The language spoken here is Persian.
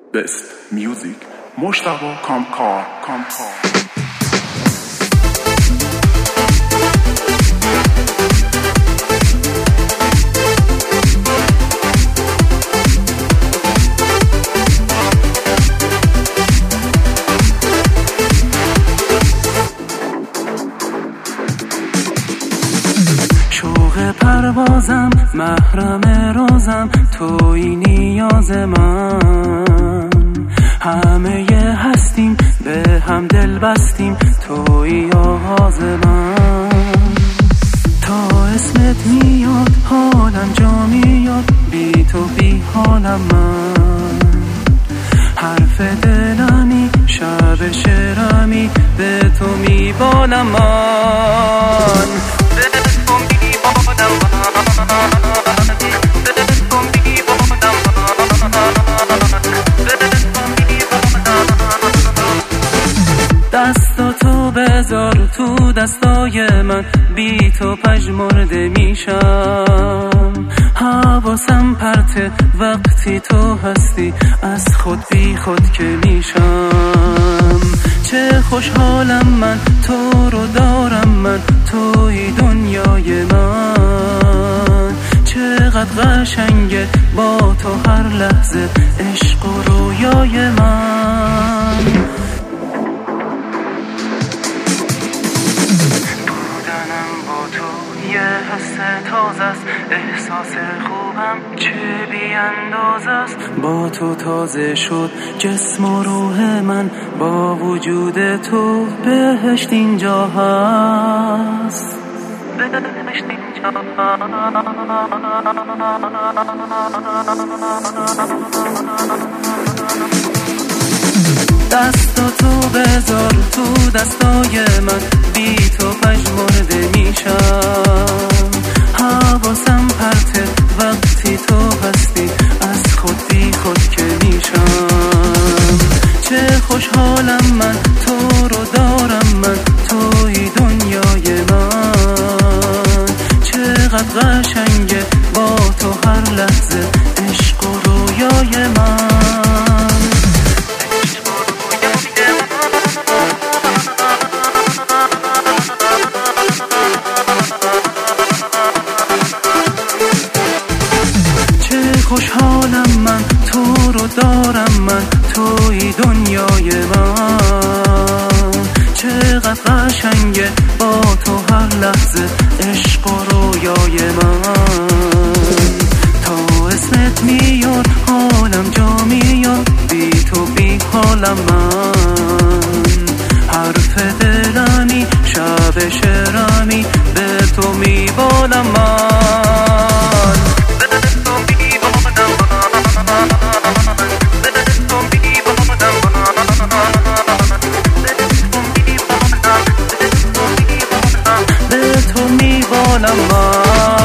Best Music مجتبی کامکار. شوق پروازم محرم رازم، توی نیاز من، همه هستیم به هم دل بستیم، توی آغاز من. تا اسمت میاد حالم جا میاد، بی تو بی حالم من، حرف دلمی شب شرمی، به تو میبالم من، دستاتو بذار تو دستای من، بی تو پژمرده میشم، حواسم پرته وقتی تو هستی، از خود بی خود که میشم. چه خوشحالم من تو رو دارم من، توی دنیای من، چقدر قشنگه با تو هر لحظه عشق و رویای من. بودنم با تو یه حس تازه است، احساس خوبم چه بی اندازه است، با تو تازه شد جسم و روح من، با وجود تو بهشت اینجا هست، بهشت اینجا دستاتو بذار تو دستای من، بی تو پژمرده میشم، حواسم پرته وقتی تو هستی، از خود بی خود که میشم. چه خوشحالم من تو رو دارم من، توی دنیای من، چقدر قشنگه با تو هر لحظه عشق و رویای من. خوشحالم من تو رو دارم من، توی دنیای من، چقدر قشنگه با تو هر لحظه عشق و رویای من. تا اسمت میاد حالم جا میاد، بی تو بی حالم من، حرف دلمی شب شرمی، به تو میبالم من. به تو میبالم من.